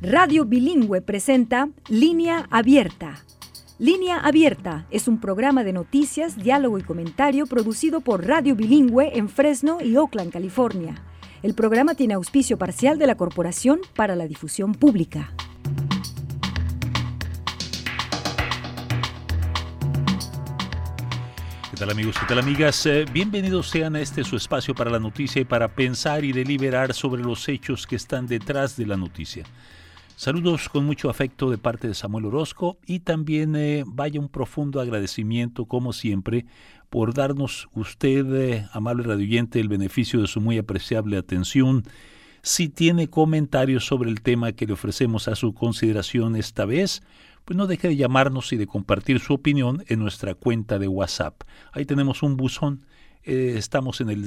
Radio Bilingüe presenta Línea Abierta. Línea Abierta es un programa de noticias, diálogo y comentario producido por Radio Bilingüe en Fresno y Oakland, California. El programa tiene auspicio parcial de la Corporación para la Difusión Pública. ¿Qué tal, amigos? ¿Qué tal, amigas? Bienvenidos sean a su espacio para la noticia y para pensar y deliberar sobre los hechos que están detrás de la noticia. Saludos con mucho afecto de parte de Samuel Orozco y también vaya un profundo agradecimiento, como siempre, por darnos usted, amable radioyente, el beneficio de su muy apreciable atención. Si tiene comentarios sobre el tema que le ofrecemos a su consideración esta vez, pues no deje de llamarnos y de compartir su opinión en nuestra cuenta de WhatsApp. Ahí tenemos un buzón. Estamos en el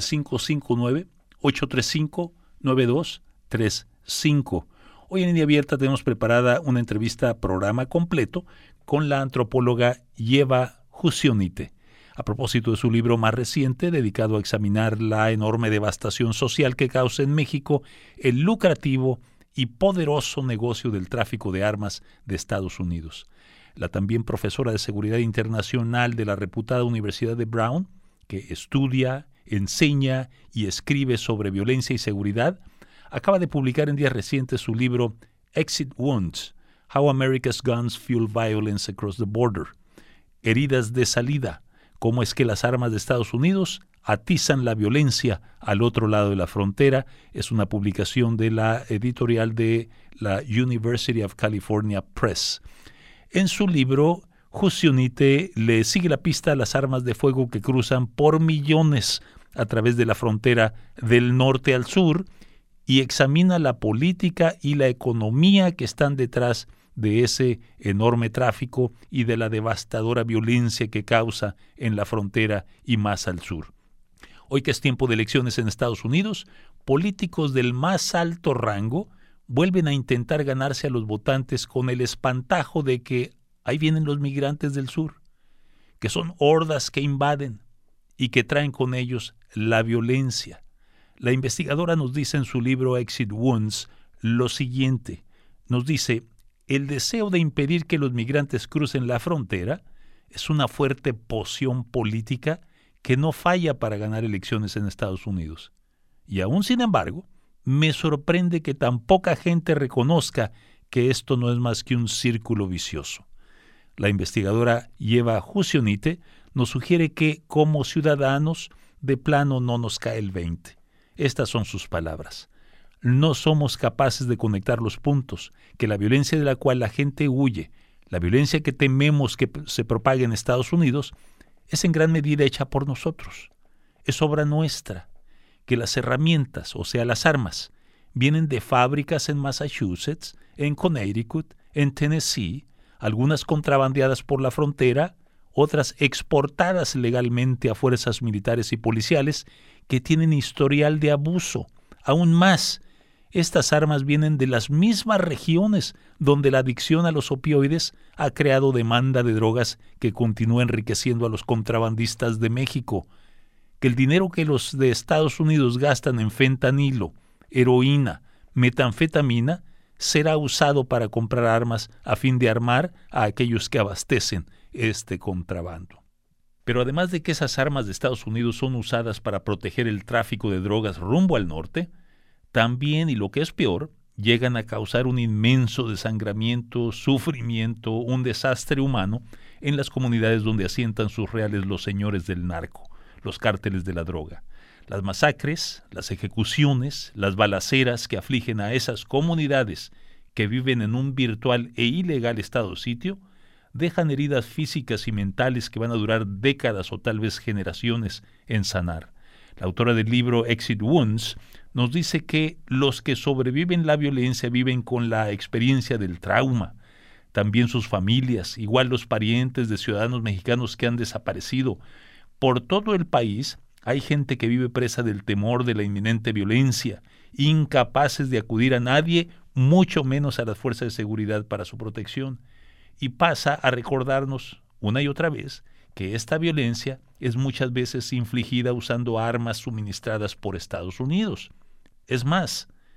559-835-9235. Hoy en Línea Abierta tenemos preparada una entrevista programa completo con la antropóloga Yeva Husionite, a propósito de su libro más reciente dedicado a examinar la enorme devastación social que causa en México el lucrativo y poderoso negocio del tráfico de armas de Estados Unidos. La también profesora de Seguridad Internacional de la reputada Universidad de Brown, que estudia, enseña y escribe sobre violencia y seguridad, acaba de publicar en días recientes su libro Exit Wounds, How America's Guns Fuel Violence Across the Border. Heridas de salida, cómo es que las armas de Estados Unidos atizan la violencia al otro lado de la frontera. Es una publicación de la editorial de la University of California Press. En su libro, Husionite le sigue la pista a las armas de fuego que cruzan por millones a través de la frontera del norte al sur, y examina la política y la economía que están detrás de ese enorme tráfico y de la devastadora violencia que causa en la frontera y más al sur. Hoy que es tiempo de elecciones en Estados Unidos, políticos del más alto rango vuelven a intentar ganarse a los votantes con el espantajo de que ahí vienen los migrantes del sur, que son hordas que invaden y que traen con ellos la violencia. La investigadora nos dice en su libro Exit Wounds lo siguiente. Nos dice, el deseo de impedir que los migrantes crucen la frontera es una fuerte poción política que no falla para ganar elecciones en Estados Unidos. Y aún sin embargo, me sorprende que tan poca gente reconozca que esto no es más que un círculo vicioso. La investigadora Yeva Husionite nos sugiere que, como ciudadanos, de plano no nos cae el 20. Estas son sus palabras. No somos capaces de conectar los puntos, que la violencia de la cual la gente huye, la violencia que tememos que se propague en Estados Unidos, es en gran medida hecha por nosotros. Es obra nuestra, que las herramientas, o sea, las armas, vienen de fábricas en Massachusetts, en Connecticut, en Tennessee, algunas contrabandeadas por la frontera, otras exportadas legalmente a fuerzas militares y policiales que tienen historial de abuso. Aún más, estas armas vienen de las mismas regiones donde la adicción a los opioides ha creado demanda de drogas que continúa enriqueciendo a los contrabandistas de México. Que el dinero que los de Estados Unidos gastan en fentanilo, heroína, metanfetamina, será usado para comprar armas a fin de armar a aquellos que abastecen este contrabando. Pero además de que esas armas de Estados Unidos son usadas para proteger el tráfico de drogas rumbo al norte, también, y lo que es peor, llegan a causar un inmenso desangramiento, sufrimiento, un desastre humano en las comunidades donde asientan sus reales los señores del narco, los cárteles de la droga. Las masacres, las ejecuciones, las balaceras que afligen a esas comunidades que viven en un virtual e ilegal estado de sitio, dejan heridas físicas y mentales que van a durar décadas o tal vez generaciones en sanar. La autora del libro Exit Wounds nos dice que los que sobreviven la violencia viven con la experiencia del trauma. También sus familias, igual los parientes de ciudadanos mexicanos que han desaparecido. Por todo el país hay gente que vive presa del temor de la inminente violencia, incapaces de acudir a nadie, mucho menos a las fuerzas de seguridad para su protección. Y pasa a recordarnos una y otra vez que esta violencia es muchas veces infligida usando armas suministradas por Estados Unidos. Es más,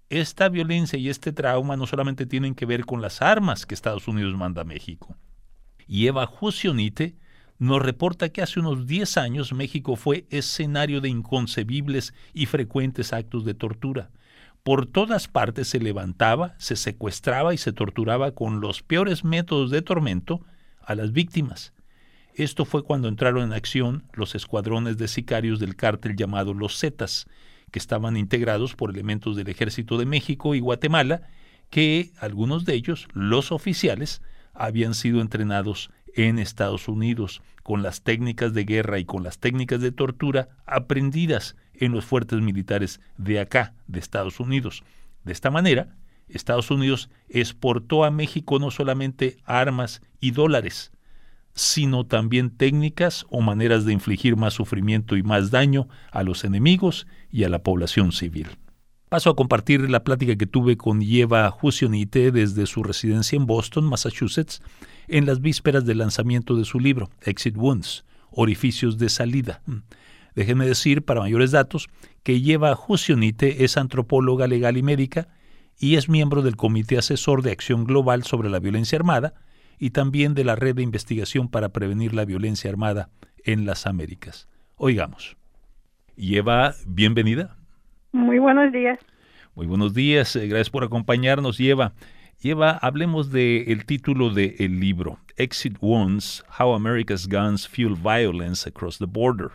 esta violencia y este trauma no solamente tienen que ver con las armas que Estados Unidos manda a México. Y Eva Jusionite nos reporta que hace unos 10 años México fue escenario de inconcebibles y frecuentes actos de tortura. Por todas partes se levantaba, se secuestraba y se torturaba con los peores métodos de tormento a las víctimas. Esto fue cuando entraron en acción los escuadrones de sicarios del cártel llamado Los Zetas, que estaban integrados por elementos del Ejército de México y Guatemala, que algunos de ellos, los oficiales, habían sido entrenados en Estados Unidos con las técnicas de guerra y con las técnicas de tortura aprendidas en los fuertes militares de acá, de Estados Unidos. De esta manera, Estados Unidos exportó a México no solamente armas y dólares, sino también técnicas o maneras de infligir más sufrimiento y más daño a los enemigos y a la población civil. Paso a compartir la plática que tuve con Eva Jusionite desde su residencia en Boston, Massachusetts, en las vísperas del lanzamiento de su libro, Exit Wounds, Orificios de Salida. Déjenme decir, para mayores datos, que Eva Jusionite es antropóloga legal y médica y es miembro del Comité Asesor de Acción Global sobre la Violencia Armada y también de la Red de Investigación para Prevenir la Violencia Armada en las Américas. Oigamos. Eva, bienvenida. Muy buenos días. Muy buenos días, gracias por acompañarnos, Eva. Eva, hablemos del título del libro, Exit Wounds, How America's Guns Fuel Violence Across the Border.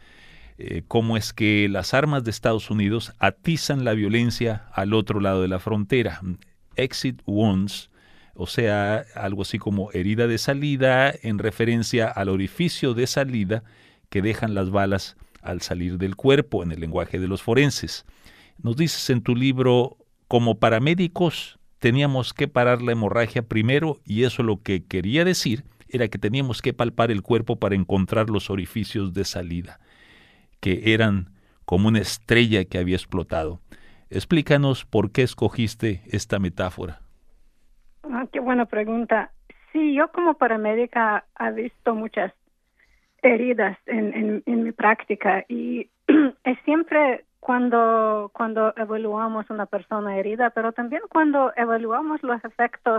Cómo es que las armas de Estados Unidos atizan la violencia al otro lado de la frontera. Exit Wounds, o sea, algo así como herida de salida, en referencia al orificio de salida que dejan las balas al salir del cuerpo, en el lenguaje de los forenses. Nos dices en tu libro, como paramédicos teníamos que parar la hemorragia primero, y eso lo que quería decir era que teníamos que palpar el cuerpo para encontrar los orificios de salida, que eran como una estrella que había explotado. Explícanos por qué escogiste esta metáfora. Qué buena pregunta. Sí, yo como paramédica he visto muchas heridas en mi práctica y es siempre cuando evaluamos una persona herida, pero también cuando evaluamos los efectos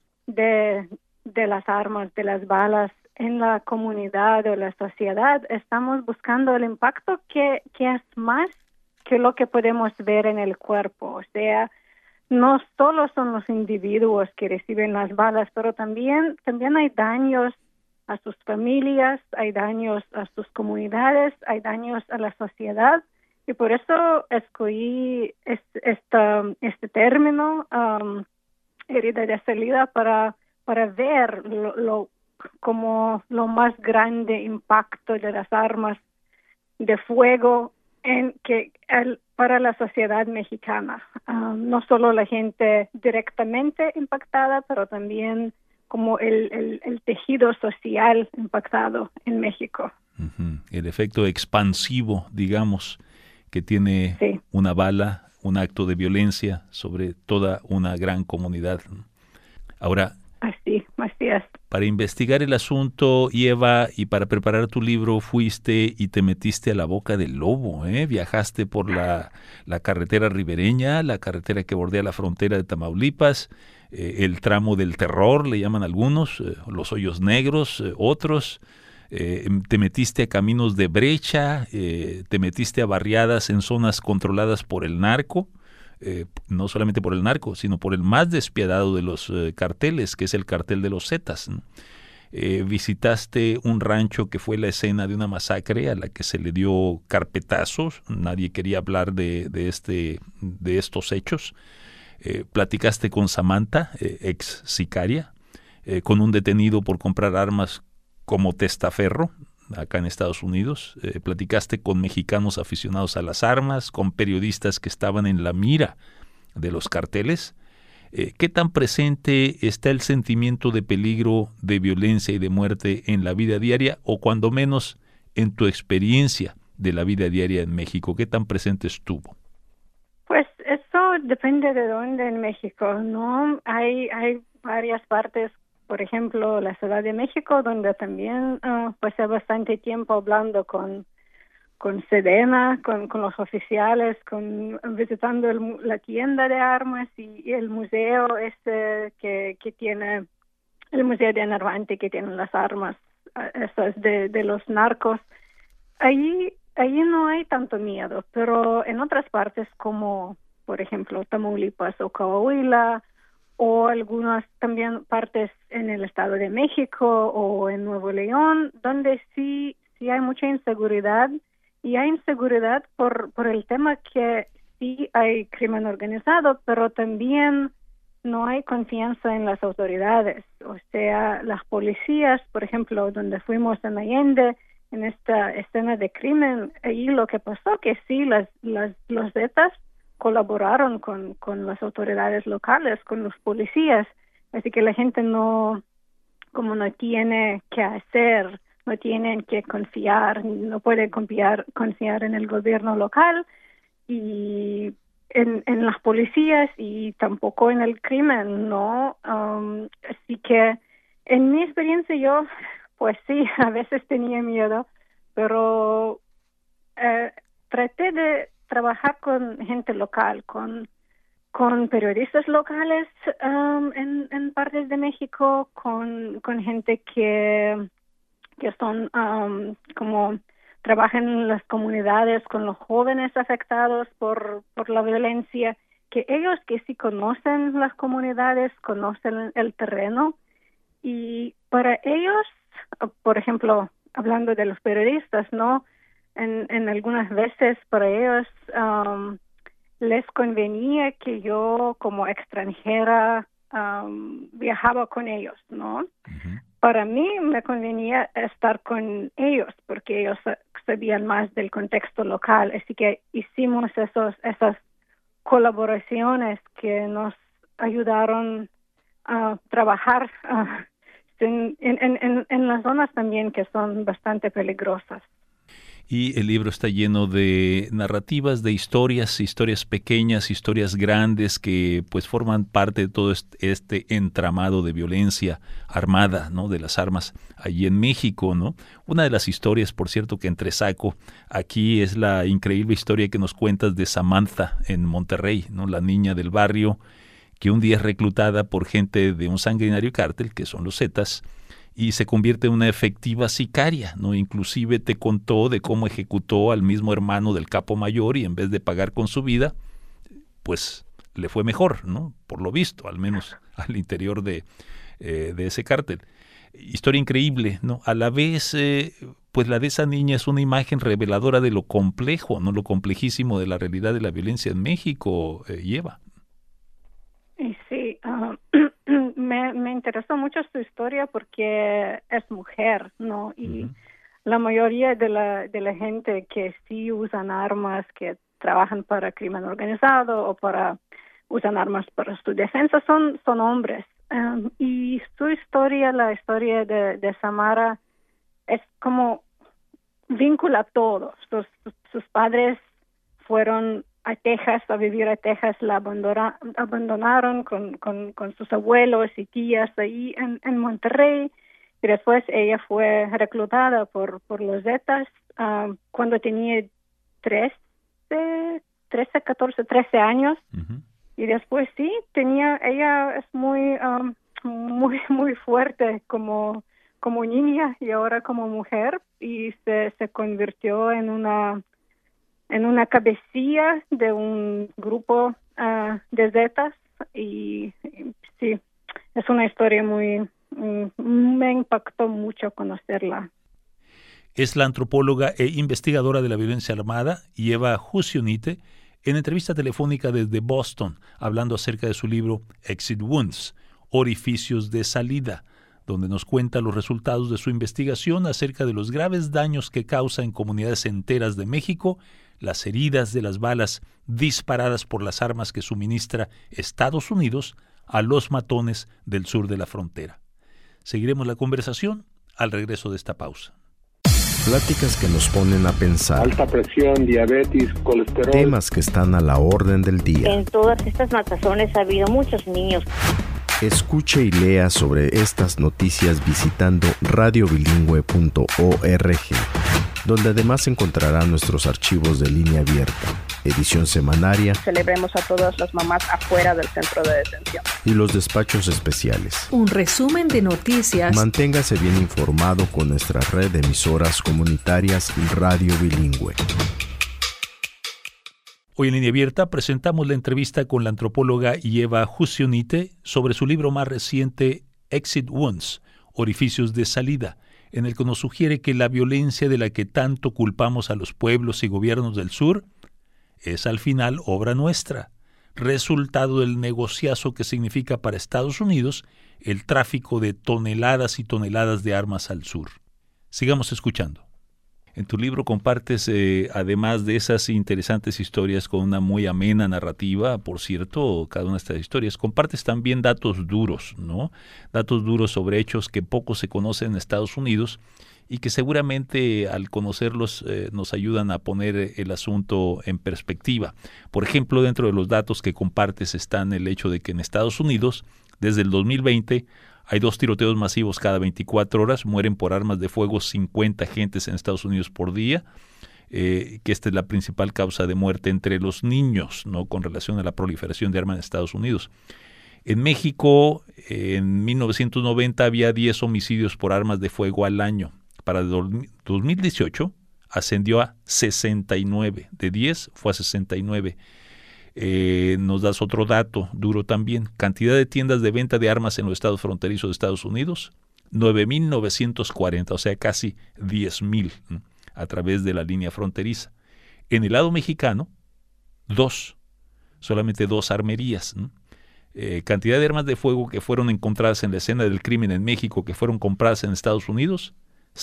de las armas, de las balas en la comunidad o la sociedad, estamos buscando el impacto que es más que lo que podemos ver en el cuerpo. O sea, no solo son los individuos que reciben las balas, pero también hay daños a sus familias, hay daños a sus comunidades, hay daños a la sociedad, y por eso escogí este término, herida de salida, para ver como lo más grande impacto de las armas de fuego para la sociedad mexicana. No solo la gente directamente impactada, pero también como el tejido social impactado en México. Uh-huh. El efecto expansivo, digamos, que tiene sí. Una bala, un acto de violencia sobre toda una gran comunidad. Ahora, así es. Para investigar el asunto, Eva, y para preparar tu libro, fuiste y te metiste a la boca del lobo, ¿eh? Viajaste por la carretera ribereña, la carretera que bordea la frontera de Tamaulipas, el tramo del terror, le llaman algunos, los hoyos negros, otros. Te metiste a caminos de brecha, te metiste a barriadas en zonas controladas por el narco, no solamente por el narco, sino por el más despiadado de los carteles, que es el cartel de los Zetas, ¿no? Visitaste un rancho que fue la escena de una masacre a la que se le dio carpetazos, nadie quería hablar de estos hechos. Platicaste con Samantha, ex sicaria, con un detenido por comprar armas como testaferro, acá en Estados Unidos. Platicaste con mexicanos aficionados a las armas, con periodistas que estaban en la mira de los carteles. ¿Qué tan presente está el sentimiento de peligro, de violencia y de muerte en la vida diaria, o cuando menos en tu experiencia de la vida diaria en México? ¿Qué tan presente estuvo? Pues eso depende de dónde en México, ¿no? Hay varias partes, por ejemplo, la Ciudad de México, donde también pasé bastante tiempo hablando con Sedena, con los oficiales, visitando la tienda de armas y el museo que tiene, el museo de Narvante, que tiene las armas esas de los narcos. Ahí no hay tanto miedo, pero en otras partes como, por ejemplo, Tamaulipas o Coahuila, o algunas también partes en el Estado de México o en Nuevo León, donde sí hay mucha inseguridad, y hay inseguridad por el tema que sí hay crimen organizado, pero también no hay confianza en las autoridades. O sea, las policías, por ejemplo, donde fuimos en Allende, en esta escena de crimen, ahí lo que pasó que sí, los Zetas colaboraron con las autoridades locales, con los policías, así que la gente no tiene que hacer, no tienen que confiar, no puede confiar en el gobierno local y en las policías, y tampoco en el crimen, ¿no? Así que en mi experiencia yo, pues sí, a veces tenía miedo, pero traté de trabajar con gente local, con periodistas locales en partes de México, con gente que son como trabajan en las comunidades, con los jóvenes afectados por la violencia, que ellos que sí conocen las comunidades, conocen el terreno, y para ellos, por ejemplo, hablando de los periodistas, ¿no? En algunas veces para ellos les convenía que yo como extranjera viajaba con ellos, ¿no? Uh-huh. Para mí me convenía estar con ellos porque ellos sabían más del contexto local, así que hicimos esas colaboraciones que nos ayudaron a trabajar en las zonas también que son bastante peligrosas. Y el libro está lleno de narrativas, de historias pequeñas, historias grandes que pues forman parte de todo este entramado de violencia armada, ¿no? De las armas allí en México, ¿no? Una de las historias, por cierto, que entresaco aquí es la increíble historia que nos cuentas de Samantha en Monterrey, ¿no? La niña del barrio que un día es reclutada por gente de un sanguinario cártel, que son los Zetas, y se convierte en una efectiva sicaria, ¿no? Inclusive te contó de cómo ejecutó al mismo hermano del capo mayor y en vez de pagar con su vida, pues le fue mejor, ¿no? Por lo visto, al menos al interior de ese cártel. Historia increíble, ¿no? A la vez, pues la de esa niña es una imagen reveladora de lo complejo, ¿no? Lo complejísimo de la realidad de la violencia en México, Eva. Sí, me interesó mucho su historia porque es mujer, ¿no? Y la mayoría de la gente que sí usan armas, que trabajan para crimen organizado o usan armas para su defensa, son hombres. Y su historia, la historia de Samara, es como vincula a todos. Sus padres fueron a vivir a Texas, la abandonaron con sus abuelos y tías ahí en Monterrey, y después ella fue reclutada por los Zetas cuando tenía 13 años, y después sí, ella es muy fuerte como niña y ahora como mujer, y se convirtió en una cabecilla de un grupo de Zetas, y sí, es una historia me impactó mucho conocerla. Es la antropóloga e investigadora de la violencia armada, Eva Hussionite, en entrevista telefónica desde Boston, hablando acerca de su libro Exit Wounds, Orificios de Salida, donde nos cuenta los resultados de su investigación acerca de los graves daños que causa en comunidades enteras de México las heridas de las balas disparadas por las armas que suministra Estados Unidos a los matones del sur de la frontera. Seguiremos la conversación al regreso de esta pausa. Pláticas que nos ponen a pensar. Alta presión, diabetes, colesterol. Temas que están a la orden del día. En todas estas matazones ha habido muchos niños. Escuche y lea sobre estas noticias visitando radiobilingüe.org. donde además encontrará nuestros archivos de Línea Abierta, edición semanaria. Celebremos a todas las mamás afuera del centro de detención. Y los despachos especiales. Un resumen de noticias. Manténgase bien informado con nuestra red de emisoras comunitarias Radio Bilingüe. Hoy en Línea Abierta presentamos la entrevista con la antropóloga Eva Husionite sobre su libro más reciente, Exit Wounds, Orificios de Salida, en el que nos sugiere que la violencia de la que tanto culpamos a los pueblos y gobiernos del sur es al final obra nuestra, resultado del negociazo que significa para Estados Unidos el tráfico de toneladas y toneladas de armas al sur. Sigamos escuchando. En tu libro compartes, además de esas interesantes historias con una muy amena narrativa, por cierto, cada una de estas historias, compartes también datos duros, ¿no? Datos duros sobre hechos que poco se conocen en Estados Unidos y que seguramente al conocerlos nos ayudan a poner el asunto en perspectiva. Por ejemplo, dentro de los datos que compartes están el hecho de que en Estados Unidos, desde el 2020, hay 2 tiroteos masivos cada 24 horas, mueren por armas de fuego 50 agentes en Estados Unidos por día, que esta es la principal causa de muerte entre los niños, ¿no?, con relación a la proliferación de armas en Estados Unidos. En México, en 1990 había 10 homicidios por armas de fuego al año. Para 2018 ascendió a 69, de 10 fue a 69. Nos das otro dato duro también. Cantidad de tiendas de venta de armas en los estados fronterizos de Estados Unidos, 9,940, o sea, casi 10,000 a través de la línea fronteriza. En el lado mexicano, solamente 2 armerías. Cantidad de armas de fuego que fueron encontradas en la escena del crimen en México, que fueron compradas en Estados Unidos,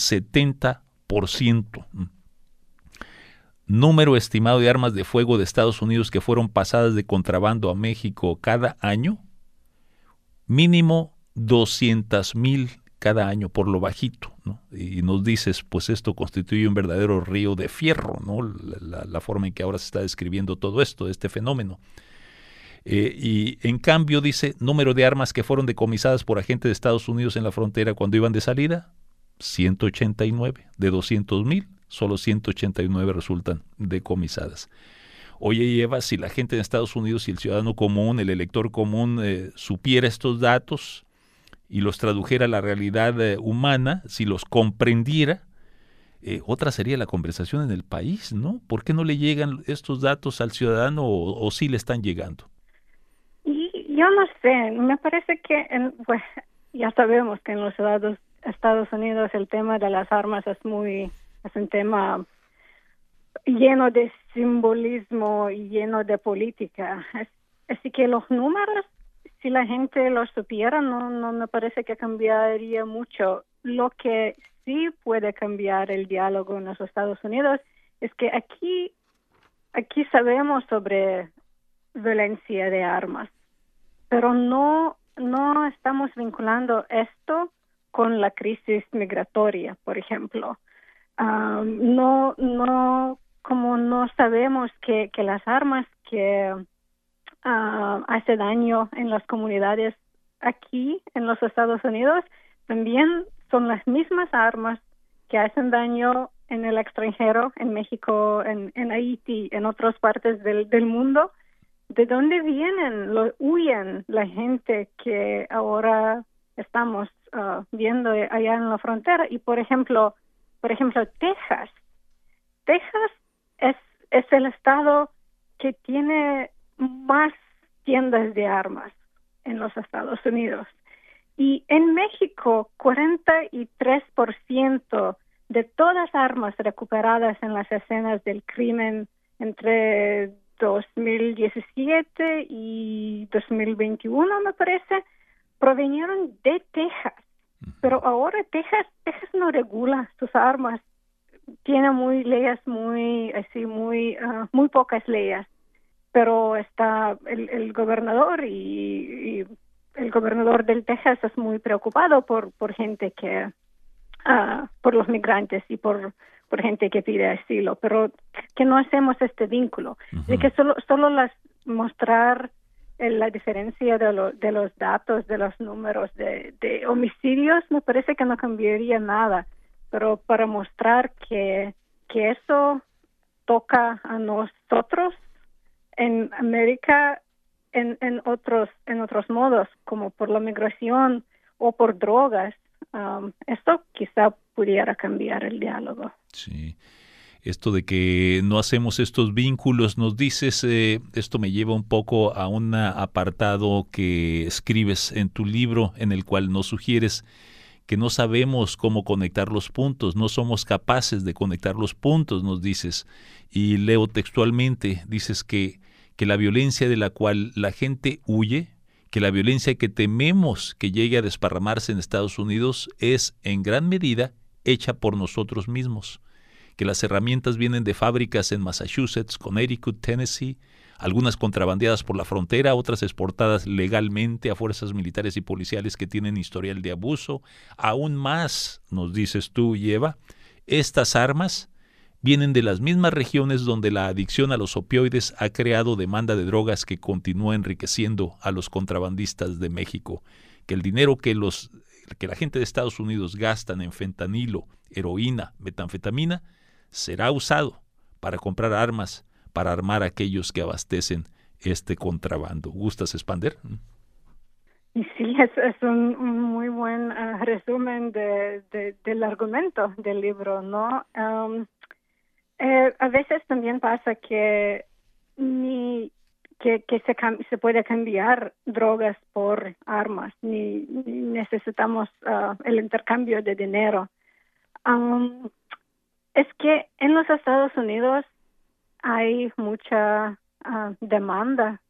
70%. Número estimado de armas de fuego de Estados Unidos que fueron pasadas de contrabando a México cada año, mínimo 200,000 cada año por lo bajito, ¿no? Y nos dices, pues esto constituye un verdadero río de fierro, ¿no? La forma en que ahora se está describiendo todo esto, este fenómeno. Y en cambio dice, número de armas que fueron decomisadas por agentes de Estados Unidos en la frontera cuando iban de salida, 189 de 200,000. Solo 189 resultan decomisadas. Oye, Eva, si la gente en Estados Unidos y el ciudadano común, el elector común, supiera estos datos y los tradujera a la realidad humana, si los comprendiera, otra sería la conversación en el país, ¿no? ¿Por qué no le llegan estos datos al ciudadano o sí le están llegando? Y yo no sé, me parece que pues, ya sabemos que en los Estados Unidos el tema de las armas es un tema lleno de simbolismo y lleno de política. Así que los números, si la gente los supiera, no me parece que cambiaría mucho. Lo que sí puede cambiar el diálogo en los Estados Unidos es que aquí sabemos sobre violencia de armas, pero no estamos vinculando esto con la crisis migratoria, por ejemplo. Como no sabemos que las armas que hacen daño en las comunidades aquí en los Estados Unidos también son las mismas armas que hacen daño en el extranjero, en México, en Haití, en otras partes del mundo. ¿De dónde huyen la gente que ahora estamos viendo allá en la frontera? Y por ejemplo, Texas. Texas es el estado que tiene más tiendas de armas en los Estados Unidos. Y en México, 43% de todas las armas recuperadas en las escenas del crimen entre 2017 y 2021, me parece, provinieron de Texas. Pero ahora Texas no regula sus armas. Tiene muy pocas leyes. Pero está el gobernador y el gobernador del Texas es muy preocupado por gente que por los migrantes y por gente que pide asilo, pero que no hacemos este vínculo. De que solo mostrar la diferencia de los datos, de los números de homicidios, me parece que no cambiaría nada, pero para mostrar que que eso toca a nosotros en América en otros modos, como por la migración o por drogas. Esto quizá pudiera cambiar el diálogo. Sí. Esto de que no hacemos estos vínculos, nos dices, esto me lleva un poco a un apartado que escribes en tu libro, en el cual nos sugieres que no sabemos cómo conectar los puntos, no somos capaces de conectar los puntos, nos dices. Y leo textualmente, dices que la violencia de la cual la gente huye, que la violencia que tememos que llegue a desparramarse en Estados Unidos es en gran medida hecha por nosotros mismos, que las herramientas vienen de fábricas en Massachusetts, Connecticut, Tennessee, algunas contrabandeadas por la frontera, otras exportadas legalmente a fuerzas militares y policiales que tienen historial de abuso. Aún más, nos dices tú, Eva, estas armas vienen de las mismas regiones donde la adicción a los opioides ha creado demanda de drogas que continúa enriqueciendo a los contrabandistas de México, que el dinero que la gente de Estados Unidos gastan en fentanilo, heroína, metanfetamina, será usado para comprar armas, para armar a aquellos que abastecen este contrabando. ¿Gustas expander? Sí, es un muy buen resumen del argumento del libro, ¿no? A veces también pasa que se puede cambiar drogas por armas, ni necesitamos el intercambio de dinero. Es que en los Estados Unidos hay mucha demand.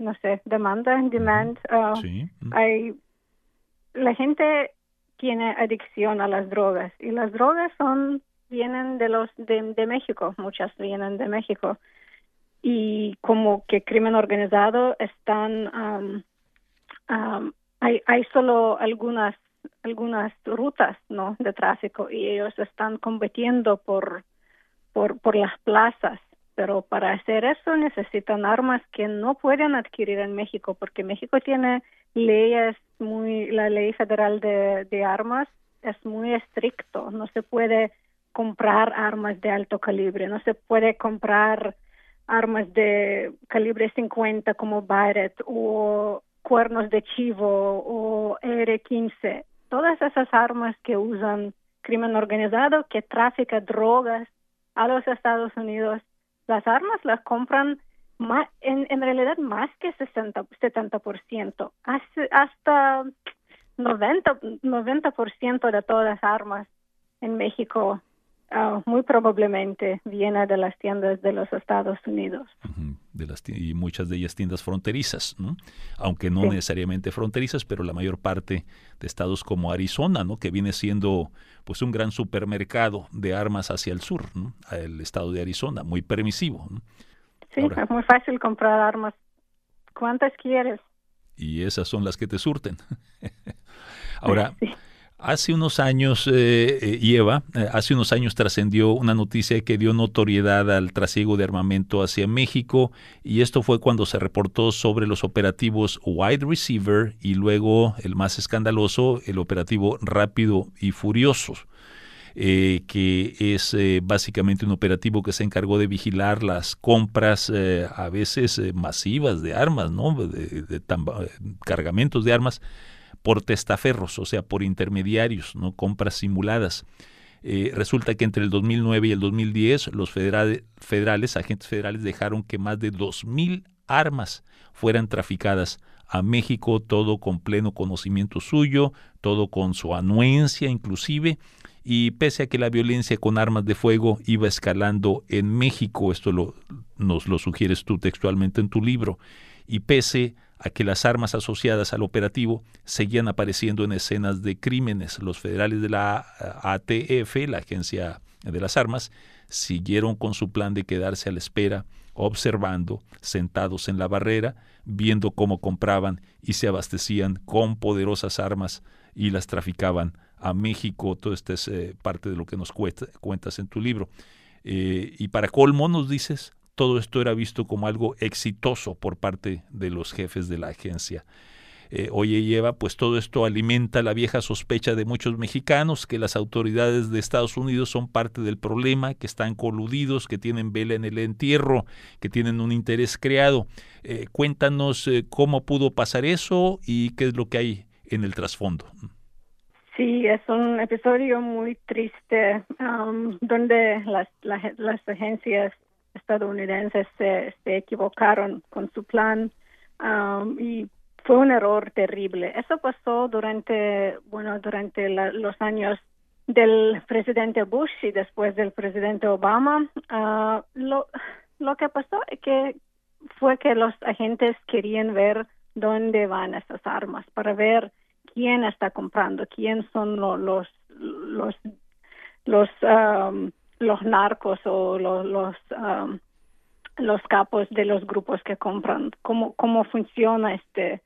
Sí. La gente tiene adicción a las drogas y las drogas vienen de México, muchas vienen de México, y como que crimen organizado hay solo algunas rutas, ¿no?, de tráfico, y ellos están combatiendo por las plazas, pero para hacer eso necesitan armas que no pueden adquirir en México, porque México tiene leyes la ley federal de armas es muy estricto, no se puede comprar armas de alto calibre, no se puede comprar armas de calibre 50 como Barrett o cuernos de chivo o R-15. Todas esas armas que usan crimen organizado, que trafica drogas a los Estados Unidos, las armas las compran en realidad más que 70%, hasta 90% de todas las armas en México muy probablemente viene de las tiendas de los Estados Unidos. Y muchas de ellas tiendas fronterizas, ¿no? Aunque no necesariamente fronterizas, pero la mayor parte de estados como Arizona, ¿no?, que viene siendo pues un gran supermercado de armas hacia el sur, ¿no?, el estado de Arizona, muy permisivo, ¿no? Sí, ahora, es muy fácil comprar armas. ¿Cuántas quieres? Y esas son las que te surten. Ahora, sí. Hace unos años, hace unos años trascendió una noticia que dio notoriedad al trasiego de armamento hacia México, y esto fue cuando se reportó sobre los operativos Wide Receiver y luego, el más escandaloso, el operativo Rápido y Furioso, que es básicamente un operativo que se encargó de vigilar las compras a veces masivas de armas, ¿no?, de cargamentos de armas, por testaferros, o sea, por intermediarios, no compras simuladas. Resulta que entre el 2009 y el 2010 los agentes federales dejaron que más de 2,000 armas fueran traficadas a México, todo con pleno conocimiento suyo, todo con su anuencia inclusive, y pese a que la violencia con armas de fuego iba escalando en México, esto nos lo sugieres tú textualmente en tu libro, y pese a que las armas asociadas al operativo seguían apareciendo en escenas de crímenes, los federales de la ATF, la Agencia de las Armas, siguieron con su plan de quedarse a la espera, observando, sentados en la barrera, viendo cómo compraban y se abastecían con poderosas armas y las traficaban a México. Todo esto es parte de lo que nos cuentas en tu libro. Y para colmo, nos dices, todo esto era visto como algo exitoso por parte de los jefes de la agencia. Oye y Eva, pues todo esto alimenta la vieja sospecha de muchos mexicanos que las autoridades de Estados Unidos son parte del problema, que están coludidos, que tienen vela en el entierro, que tienen un interés creado. Cuéntanos cómo pudo pasar eso y qué es lo que hay en el trasfondo. Sí, es un episodio muy triste donde las agencias estadounidenses se equivocaron con su plan y fue un error terrible. Eso pasó durante los años del presidente Bush y después del presidente Obama. Lo que pasó fue que los agentes querían ver dónde van esas armas para ver quién está comprando, quién son los narcos o los capos de los grupos que compran, cómo funciona este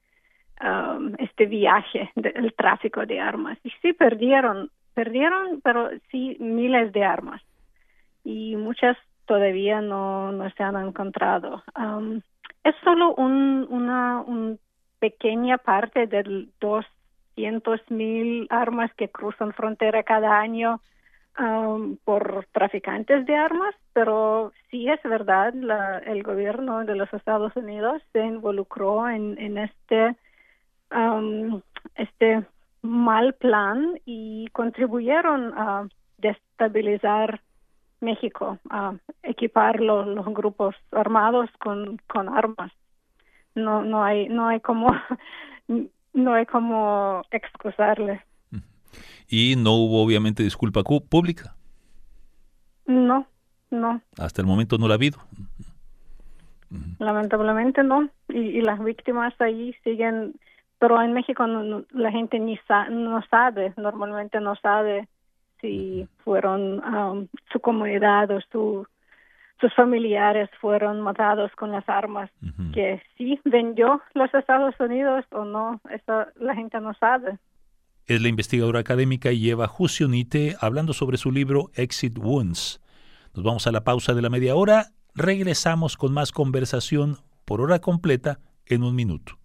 viaje del tráfico de armas. Y sí perdieron, pero sí miles de armas y muchas todavía no se han encontrado. Es solo una pequeña parte de 200,000 armas que cruzan frontera cada año por traficantes de armas, pero sí es verdad, el gobierno de los Estados Unidos se involucró en este mal plan y contribuyeron a destabilizar México, a equipar los grupos armados con armas. No hay como excusarle. Y no hubo obviamente disculpa pública. No. Hasta el momento no la ha habido. Lamentablemente no. Y las víctimas ahí siguen, pero en México la gente no sabe, normalmente no sabe si fueron su comunidad o sus familiares fueron matados con las armas que sí vendió los Estados Unidos o no. Eso la gente no sabe. Es la investigadora académica Eva Hussionite hablando sobre su libro Exit Wounds. Nos vamos a la pausa de la media hora. Regresamos con más conversación por hora completa en un minuto.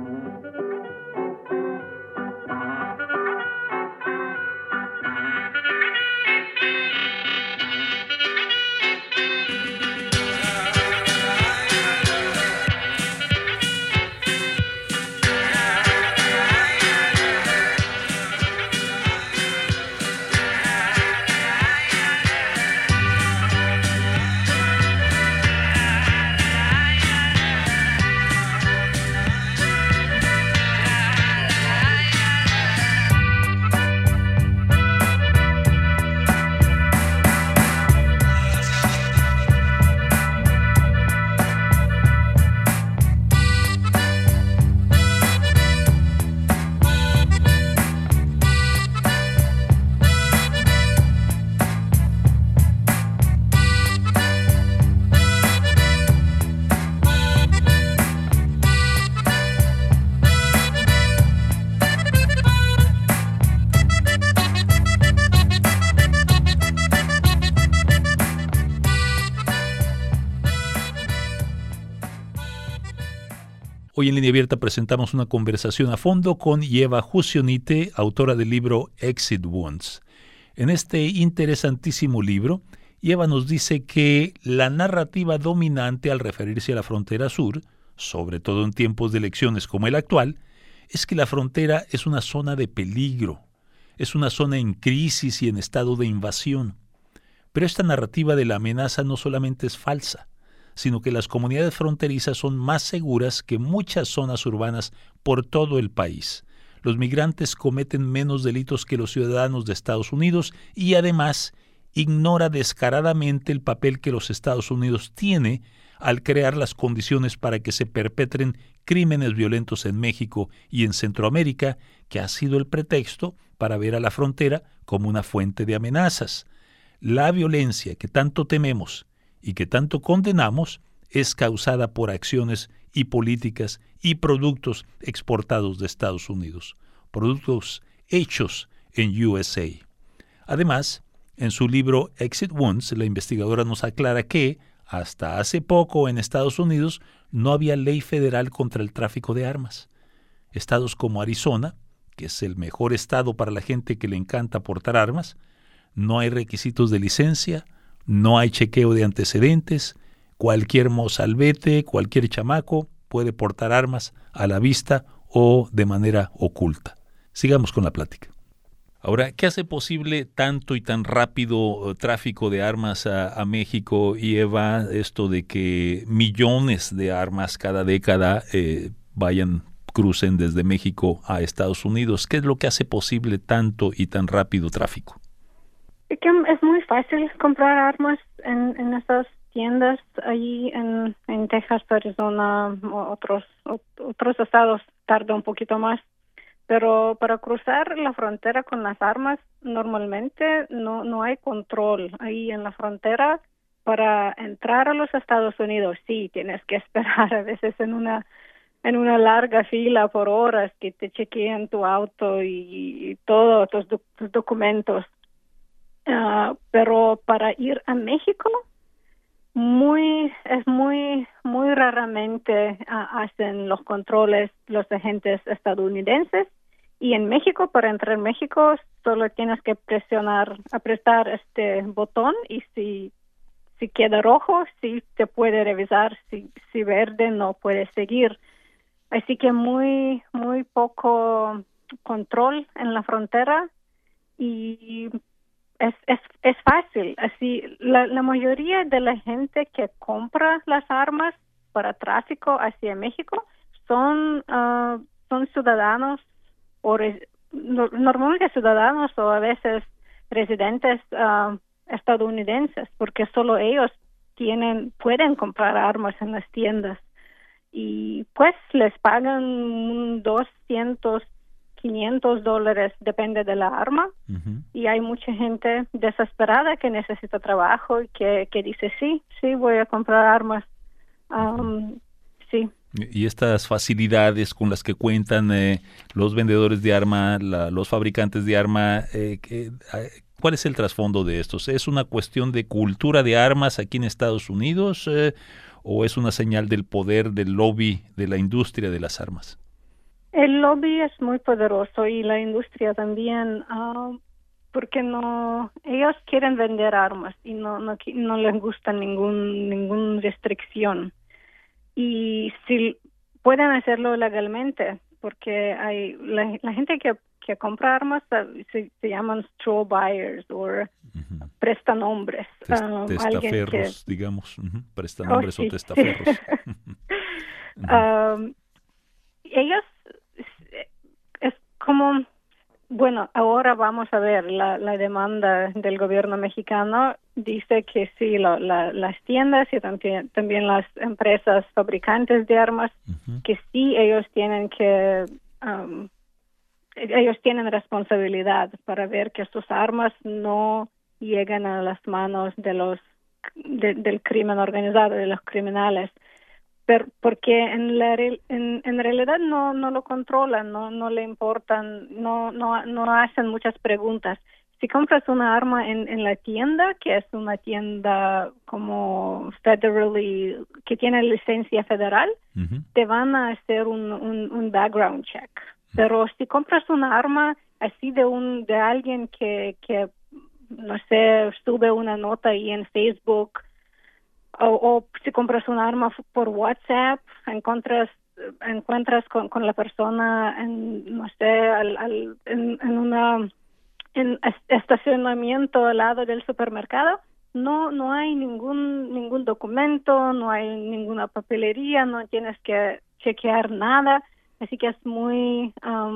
Hoy en Línea Abierta presentamos una conversación a fondo con Eva Hussionite, autora del libro Exit Wounds. En este interesantísimo libro, Eva nos dice que la narrativa dominante al referirse a la frontera sur, sobre todo en tiempos de elecciones como el actual, es que la frontera es una zona de peligro, es una zona en crisis y en estado de invasión. Pero esta narrativa de la amenaza no solamente es falsa, sino que las comunidades fronterizas son más seguras que muchas zonas urbanas por todo el país. Los migrantes cometen menos delitos que los ciudadanos de Estados Unidos y además ignora descaradamente el papel que los Estados Unidos tiene al crear las condiciones para que se perpetren crímenes violentos en México y en Centroamérica, que ha sido el pretexto para ver a la frontera como una fuente de amenazas. La violencia que tanto tememos y que tanto condenamos es causada por acciones y políticas y productos exportados de Estados Unidos, productos hechos en USA. Además, en su libro Exit Wounds, la investigadora nos aclara que, hasta hace poco en Estados Unidos, no había ley federal contra el tráfico de armas. estados como Arizona, que es el mejor estado para la gente que le encanta portar armas, no hay requisitos de licencia, no hay chequeo de antecedentes, cualquier mozalbete, cualquier chamaco puede portar armas a la vista o de manera oculta. Sigamos con la plática. Ahora, ¿qué hace posible tanto y tan rápido tráfico de armas a México? Y Eva, esto de que millones de armas cada década crucen desde México a Estados Unidos. ¿Qué es lo que hace posible tanto y tan rápido tráfico? Es muy fácil comprar armas en estas tiendas allí en Texas, Arizona, otros estados tarda un poquito más. Pero para cruzar la frontera con las armas, normalmente no hay control ahí en la frontera. Para entrar a los Estados Unidos, sí, tienes que esperar a veces en una larga fila por horas que te chequeen tu auto y todos tus documentos. Pero para ir a México, es muy raramente hacen los controles los agentes estadounidenses, y en México, para entrar en México, solo tienes que apretar este botón, y si queda rojo, sí te puede revisar, si verde no puede seguir. Así que muy poco control en la frontera, y es fácil. Así la mayoría de la gente que compra las armas para tráfico hacia México son ciudadanos normalmente ciudadanos o a veces residentes estadounidenses, porque solo ellos pueden comprar armas en las tiendas, y pues les pagan $200, $500, depende de la arma. Uh-huh. Y hay mucha gente desesperada que necesita trabajo y que dice sí, voy a comprar armas. Sí. Y estas facilidades con las que cuentan los vendedores de arma, los fabricantes de arma, ¿cuál es el trasfondo de estos? ¿Es una cuestión de cultura de armas aquí en Estados Unidos o es una señal del poder del lobby de la industria de las armas? El lobby es muy poderoso y la industria también, porque ellos quieren vender armas y no les gusta ninguna restricción. Y si pueden hacerlo legalmente, porque hay la gente que compra armas se llaman straw buyers o uh-huh. prestanombres. Testaferros, digamos, uh-huh. Prestanombres o testaferros. Uh-huh. Ellos es como, bueno, ahora vamos a ver la demanda del gobierno mexicano. Dice que sí, las tiendas y también las empresas fabricantes de armas, uh-huh. que sí ellos tienen responsabilidad para ver que sus armas no lleguen a las manos del crimen organizado, de los criminales. Pero porque en realidad no lo controlan, no le importan, no hacen muchas preguntas. Si compras una arma en la tienda, que es una tienda como federally, que tiene licencia federal, uh-huh. te van a hacer un background check. Pero si compras una arma así de alguien que no sé, sube una nota ahí en Facebook, o si compras una arma por WhatsApp, encuentras con la persona en estacionamiento al lado del supermercado, no hay ningún documento, no hay ninguna papelería, no tienes que chequear nada, así que es muy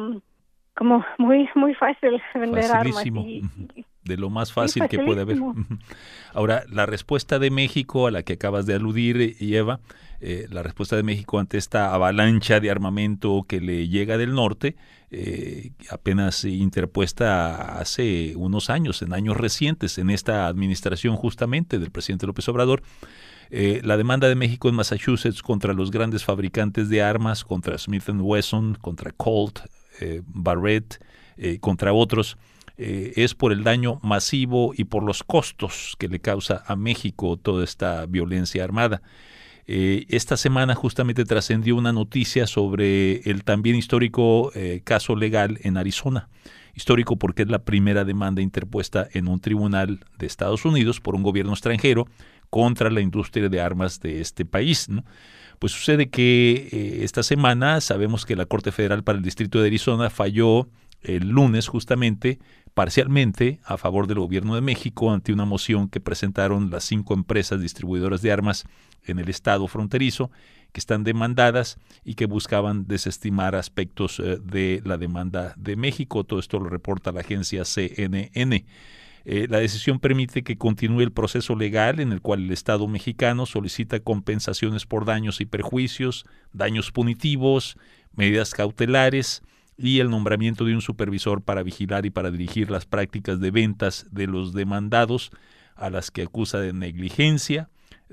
fácil vender Facilísimo. Armas. De lo más fácil que puede haber. Ahora, la respuesta de México a la que acabas de aludir, Eva, la respuesta de México ante esta avalancha de armamento que le llega del norte, apenas interpuesta hace unos años, en años recientes, en esta administración justamente del presidente López Obrador, la demanda de México en Massachusetts contra los grandes fabricantes de armas, contra Smith & Wesson, contra Colt, Barrett, contra otros, es por el daño masivo y por los costos que le causa a México toda esta violencia armada. Esta semana justamente trascendió una noticia sobre el también histórico caso legal en Arizona. Histórico porque es la primera demanda interpuesta en un tribunal de Estados Unidos por un gobierno extranjero contra la industria de armas de este país, ¿no? Pues sucede que esta semana sabemos que la Corte Federal para el Distrito de Arizona falló el lunes justamente parcialmente a favor del gobierno de México ante una moción que presentaron las 5 empresas distribuidoras de armas en el estado fronterizo que están demandadas y que buscaban desestimar aspectos de la demanda de México. Todo esto lo reporta la agencia CNN. La decisión permite que continúe el proceso legal en el cual el Estado mexicano solicita compensaciones por daños y perjuicios, daños punitivos, medidas cautelares y el nombramiento de un supervisor para vigilar y para dirigir las prácticas de ventas de los demandados, a las que acusa de negligencia,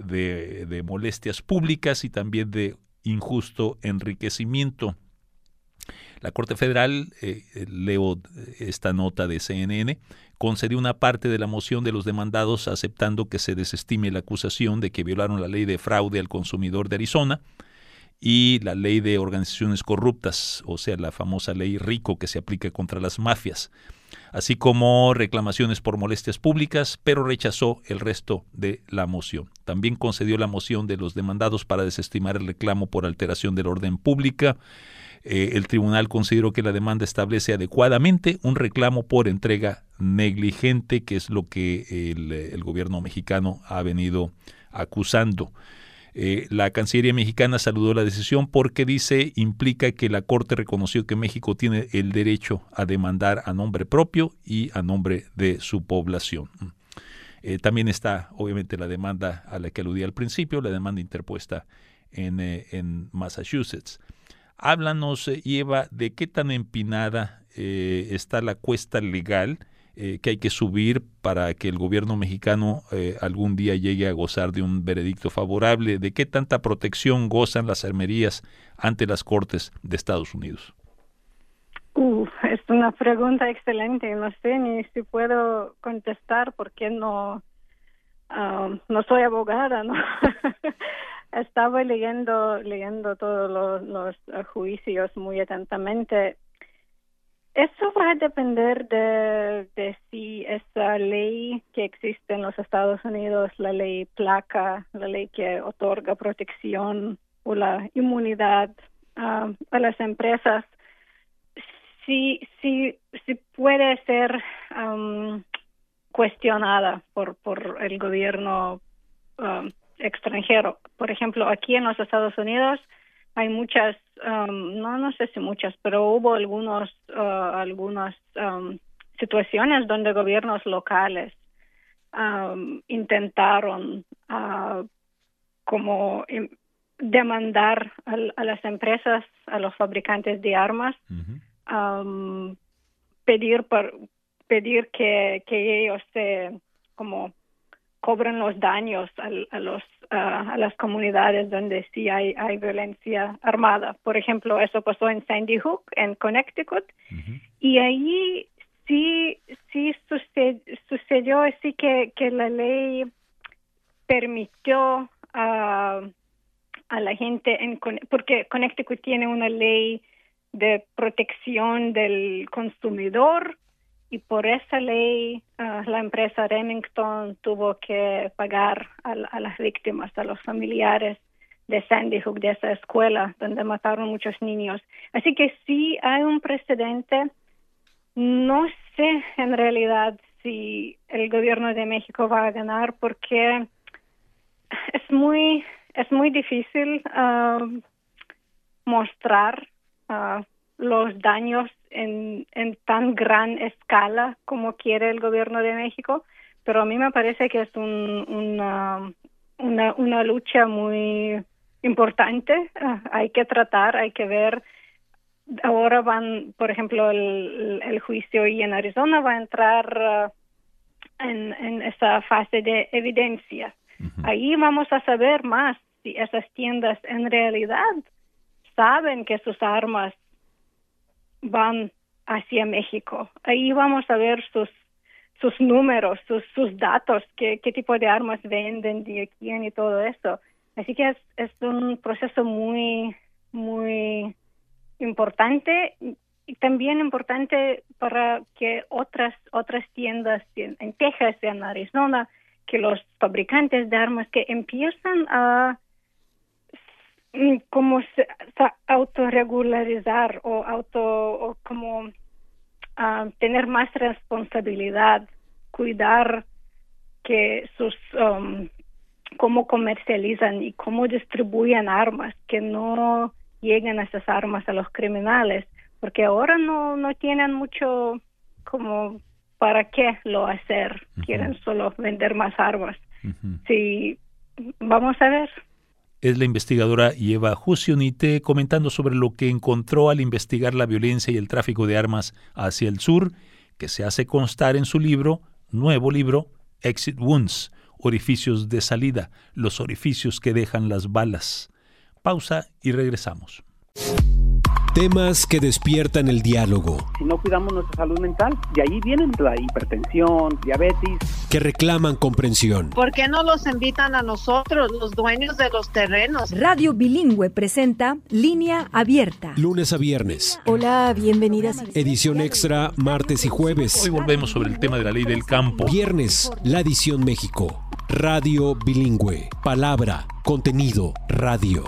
de molestias públicas y también de injusto enriquecimiento. La Corte Federal, leo esta nota de CNN, concedió una parte de la moción de los demandados aceptando que se desestime la acusación de que violaron la ley de fraude al consumidor de Arizona y la ley de organizaciones corruptas, o sea, la famosa ley RICO que se aplica contra las mafias, así como reclamaciones por molestias públicas, pero rechazó el resto de la moción. También concedió la moción de los demandados para desestimar el reclamo por alteración del orden pública. El tribunal consideró que la demanda establece adecuadamente un reclamo por entrega negligente, que es lo que el gobierno mexicano ha venido acusando. La Cancillería mexicana saludó la decisión porque dice implica que la Corte reconoció que México tiene el derecho a demandar a nombre propio y a nombre de su población. También está obviamente la demanda a la que aludí al principio, la demanda interpuesta en Massachusetts. Háblanos, Eva, de qué tan empinada está la cuesta legal que hay que subir para que el gobierno mexicano algún día llegue a gozar de un veredicto favorable. ¿De qué tanta protección gozan las armerías ante las Cortes de Estados Unidos? Es una pregunta excelente. No sé ni si puedo contestar porque no soy abogada, ¿no? Estaba leyendo todos los juicios muy atentamente. Eso va a depender de si esa ley que existe en los Estados Unidos, la ley placa, la ley que otorga protección o la inmunidad a las empresas, si puede ser cuestionada por el gobierno extranjero. Por ejemplo, aquí en los Estados Unidos hay muchas, no sé si muchas, pero hubo algunas situaciones donde gobiernos locales intentaron como demandar a las empresas, a los fabricantes de armas, pedir que ellos como cobren los daños a las comunidades donde sí hay violencia armada. Por ejemplo, eso pasó en Sandy Hook, en Connecticut, y ahí sí sucedió así que la ley permitió a la gente, porque Connecticut tiene una ley de protección del consumidor, y por esa ley la empresa Remington tuvo que pagar a las víctimas, a los familiares de Sandy Hook, de esa escuela donde mataron muchos niños. Así que sí hay un precedente. No sé en realidad si el gobierno de México va a ganar porque es muy difícil mostrar los daños en tan gran escala como quiere el gobierno de México, pero a mí me parece que es una lucha muy importante. Hay que tratar, hay que ver. Ahora van, por ejemplo, el juicio y en Arizona va a entrar en esa fase de evidencia. Ahí vamos a saber más si esas tiendas en realidad saben que sus armas van hacia México. Ahí vamos a ver sus números, sus datos, qué tipo de armas venden, de quién y todo eso. Así que es un proceso muy, muy importante y también importante para que otras tiendas en Texas y en Arizona, que los fabricantes de armas que empiezan a como autorregularizar o como tener más responsabilidad, cuidar que sus cómo comercializan y cómo distribuyen armas, que no lleguen esas armas a los criminales, porque ahora no tienen mucho como para qué lo hacer, quieren solo vender más armas. Sí, vamos a ver. Es la investigadora Yeva Husionite comentando sobre lo que encontró al investigar la violencia y el tráfico de armas hacia el sur, que se hace constar en su nuevo libro, Exit Wounds, orificios de salida, los orificios que dejan las balas. Pausa y regresamos. Temas que despiertan el diálogo. Si no cuidamos nuestra salud mental, de ahí vienen la hipertensión, diabetes. Que reclaman comprensión. ¿Por qué no los invitan a nosotros, los dueños de los terrenos? Radio Bilingüe presenta Línea Abierta. Lunes a viernes. Hola, bienvenidas. Edición extra, martes y jueves. Hoy volvemos sobre el tema de la ley del campo. Viernes, la edición México. Radio Bilingüe. Palabra, contenido, radio.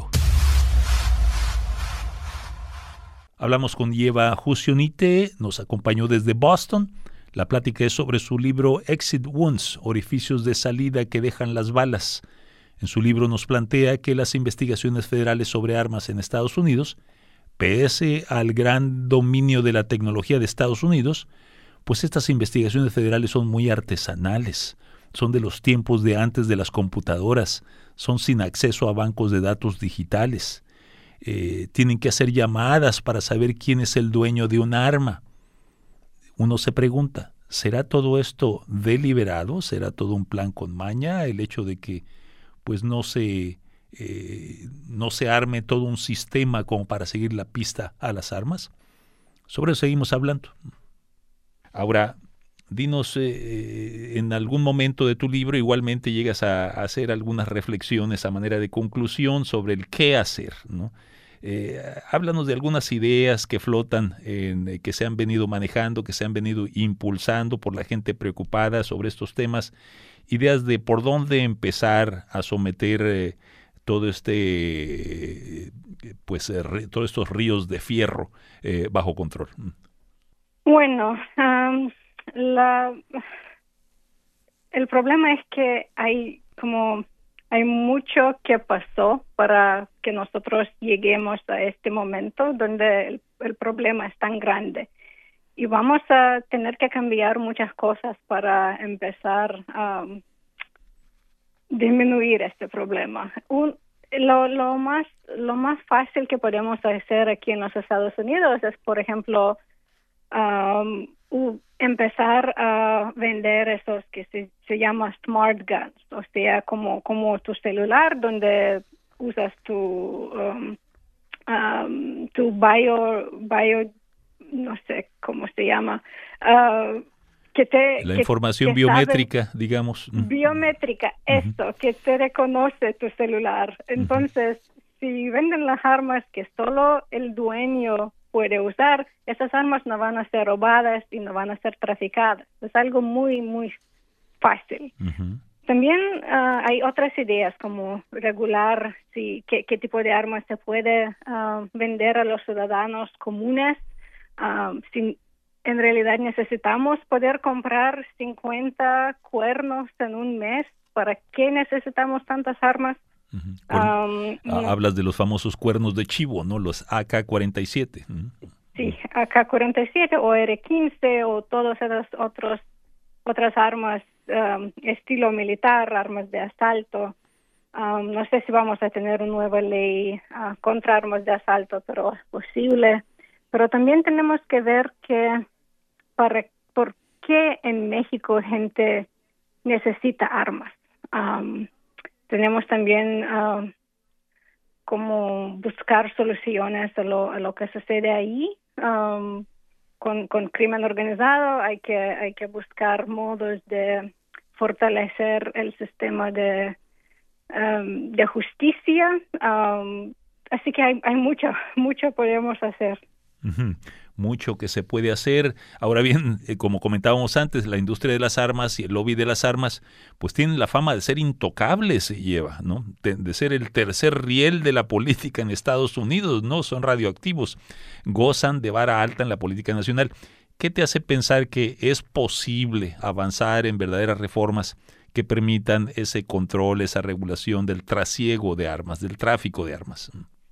Hablamos con Yeva Husionite, nos acompañó desde Boston. La plática es sobre su libro Exit Wounds, orificios de salida que dejan las balas. En su libro nos plantea que las investigaciones federales sobre armas en Estados Unidos, pese al gran dominio de la tecnología de Estados Unidos, pues estas investigaciones federales son muy artesanales, son de los tiempos de antes de las computadoras, son sin acceso a bancos de datos digitales. Tienen que hacer llamadas para saber quién es el dueño de un arma. Uno se pregunta, ¿será todo esto deliberado? ¿Será todo un plan con maña? El hecho de que pues no se arme todo un sistema como para seguir la pista a las armas. Sobre eso seguimos hablando. Ahora, dinos, en algún momento de tu libro igualmente llegas a hacer algunas reflexiones a manera de conclusión sobre el qué hacer, ¿no? Háblanos de algunas ideas que flotan, que se han venido manejando, que se han venido impulsando por la gente preocupada sobre estos temas, ideas de por dónde empezar a someter todos estos ríos de fierro bajo control. Bueno, el problema es que hay mucho que pasó para que nosotros lleguemos a este momento donde el problema es tan grande. Y vamos a tener que cambiar muchas cosas para empezar a disminuir este problema. Lo más fácil que podemos hacer aquí en los Estados Unidos es, por ejemplo, empezar a vender esos que se llama smart guns, o sea, como tu celular donde usas tu bio, no sé cómo se llama, la información biométrica, digamos. Biométrica, esto, que te reconoce tu celular. Entonces, si venden las armas que solo el dueño puede usar, esas armas no van a ser robadas y no van a ser traficadas. Es algo muy, muy fácil. También hay otras ideas como regular qué tipo de armas se puede vender a los ciudadanos comunes. Si en realidad necesitamos poder comprar 50 cuernos en un mes, ¿para qué necesitamos tantas armas? Hablas de los famosos cuernos de chivo, ¿no? Los AK-47. Sí, AK-47 o R-15 o todas esas otras armas estilo militar, armas de asalto. No sé si vamos a tener una nueva ley contra armas de asalto, pero es posible. Pero también tenemos que ver por qué en México gente necesita armas. Tenemos también como buscar soluciones a lo que sucede ahí. Con crimen organizado hay que buscar modos de fortalecer el sistema de de justicia. Así que hay mucho podemos hacer. Uh-huh. Mucho que se puede hacer. Ahora bien, como comentábamos antes, la industria de las armas y el lobby de las armas, pues tienen la fama de ser intocables, Eva, ¿no? De ser el tercer riel de la política en Estados Unidos, ¿no? Son radioactivos, gozan de vara alta en la política nacional. ¿Qué te hace pensar que es posible avanzar en verdaderas reformas que permitan ese control, esa regulación del trasiego de armas, del tráfico de armas?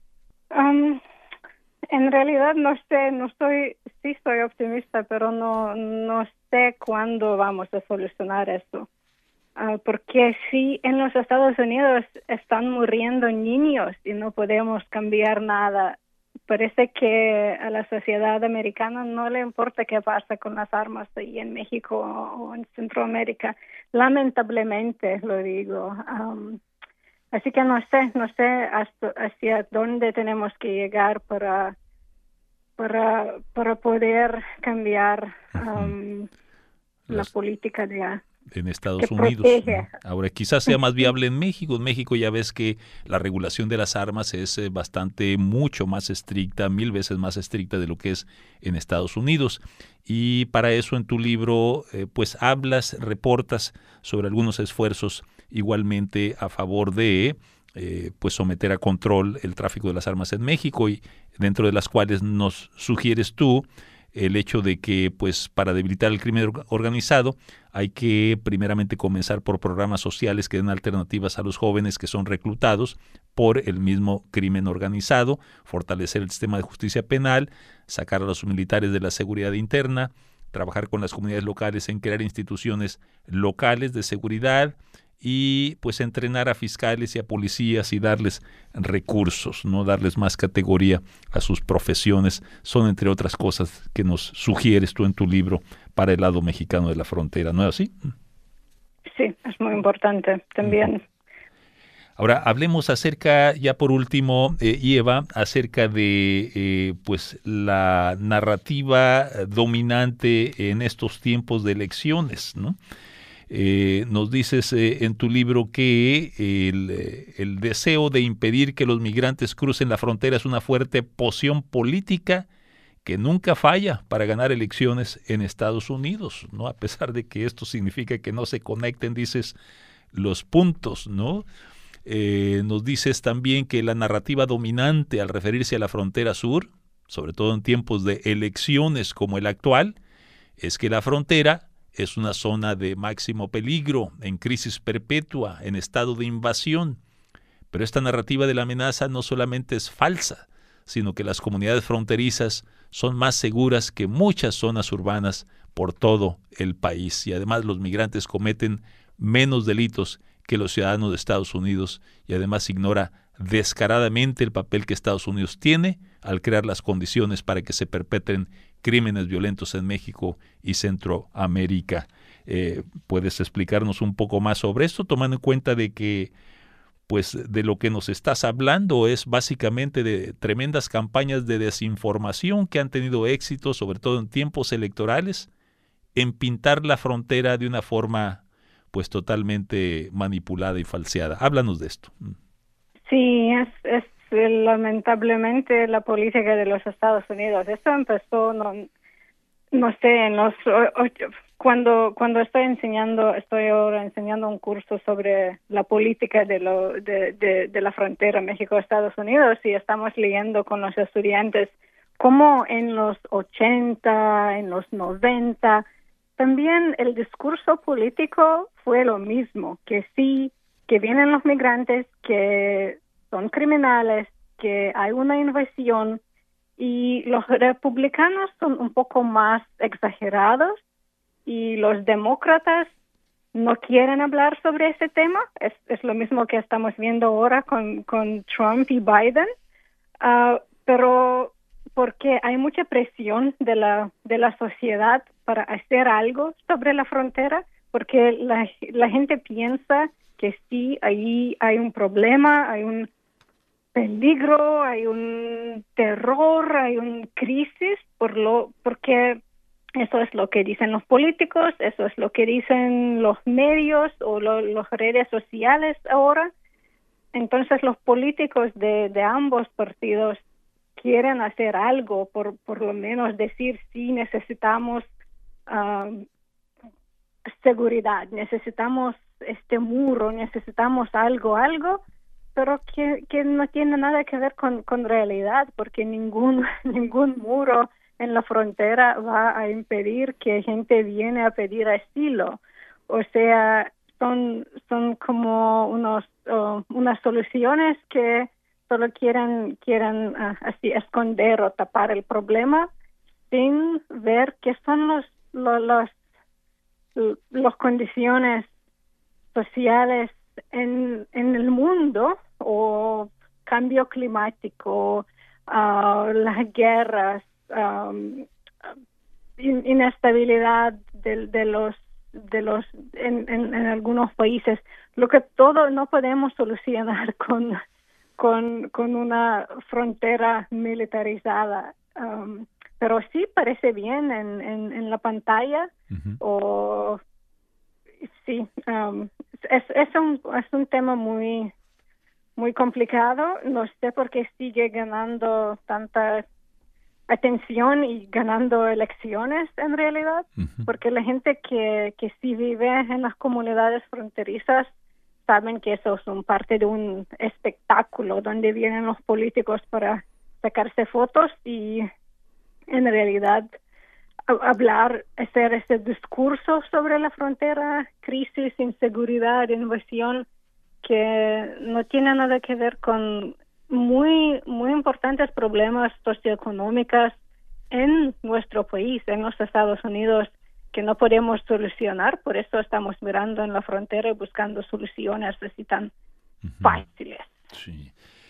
En realidad sí soy optimista, pero no sé cuándo vamos a solucionar esto. Porque si en los Estados Unidos están muriendo niños y no podemos cambiar nada, parece que a la sociedad americana no le importa qué pasa con las armas ahí en México o en Centroamérica. Lamentablemente lo digo. Así que no sé hacia dónde tenemos que llegar para poder cambiar la política en Estados Unidos. Ahora, quizás sea más viable en México. En México ya ves que la regulación de las armas es mucho más estricta, 1000 veces más estricta de lo que es en Estados Unidos. Y para eso en tu libro, pues reportas sobre algunos esfuerzos igualmente a favor de pues someter a control el tráfico de las armas en México, y dentro de las cuales nos sugieres tú el hecho de que pues para debilitar el crimen organizado hay que primeramente comenzar por programas sociales que den alternativas a los jóvenes que son reclutados por el mismo crimen organizado, fortalecer el sistema de justicia penal, sacar a los militares de la seguridad interna, trabajar con las comunidades locales en crear instituciones locales de seguridad y pues entrenar a fiscales y a policías y darles recursos, no darles más categoría a sus profesiones. Son entre otras cosas que nos sugieres tú en tu libro para el lado mexicano de la frontera, ¿no es así? Sí, es muy importante también. Ahora hablemos acerca, ya por último, Eva, acerca de pues la narrativa dominante en estos tiempos de elecciones, ¿no? Nos dices en tu libro que el deseo de impedir que los migrantes crucen la frontera es una fuerte poción política que nunca falla para ganar elecciones en Estados Unidos, ¿no? A pesar de que esto significa que no se conecten, dices, los puntos, ¿no? Nos dices también que la narrativa dominante al referirse a la frontera sur, sobre todo en tiempos de elecciones como el actual, es que la frontera es una zona de máximo peligro, en crisis perpetua, en estado de invasión. Pero esta narrativa de la amenaza no solamente es falsa, sino que las comunidades fronterizas son más seguras que muchas zonas urbanas por todo el país. Y además los migrantes cometen menos delitos que los ciudadanos de Estados Unidos, y además ignora descaradamente el papel que Estados Unidos tiene al crear las condiciones para que se perpetren crímenes violentos en México y Centroamérica. ¿Puedes explicarnos un poco más sobre esto, tomando en cuenta de que pues de lo que nos estás hablando es básicamente de tremendas campañas de desinformación que han tenido éxito, sobre todo en tiempos electorales, en pintar la frontera de una forma pues totalmente manipulada y falseada? Háblanos de esto. Sí, es lamentablemente la política de los Estados Unidos. Esto empezó, no sé, cuando estoy ahora enseñando un curso sobre la política de la frontera México-Estados Unidos, y estamos leyendo con los estudiantes cómo en los 80, en los 90, también el discurso político fue lo mismo, que sí, que vienen los migrantes, que son criminales, que hay una invasión, y los republicanos son un poco más exagerados y los demócratas no quieren hablar sobre ese tema. Es lo mismo que estamos viendo ahora con Trump y Biden, pero porque hay mucha presión de la sociedad para hacer algo sobre la frontera, porque la gente piensa que sí, ahí hay un problema, hay un peligro, hay un terror, hay una crisis, porque eso es lo que dicen los políticos, eso es lo que dicen los medios o las redes sociales ahora, entonces los políticos de ambos partidos quieren hacer algo, por lo menos decir sí, necesitamos seguridad, necesitamos este muro, necesitamos algo, pero que no tiene nada que ver con realidad, porque ningún muro en la frontera va a impedir que gente viene a pedir asilo. O sea, son como unas soluciones que solo quieren así esconder o tapar el problema sin ver qué son las condiciones sociales en el mundo, o cambio climático, las guerras, inestabilidad de los en algunos países, lo que todo no podemos solucionar con una frontera militarizada, pero sí parece bien en la pantalla. Uh-huh. O sí, es un tema muy complicado. No sé por qué sigue ganando tanta atención y ganando elecciones en realidad, uh-huh. Porque la gente que sí vive en las comunidades fronterizas saben que eso es parte de un espectáculo donde vienen los políticos para sacarse fotos y en realidad hacer ese discurso sobre la frontera, crisis, inseguridad, invasión, que no tiene nada que ver con muy importantes problemas socioeconómicos en nuestro país, en los Estados Unidos, que no podemos solucionar. Por eso estamos mirando en la frontera y buscando soluciones así tan uh-huh. fáciles. Sí.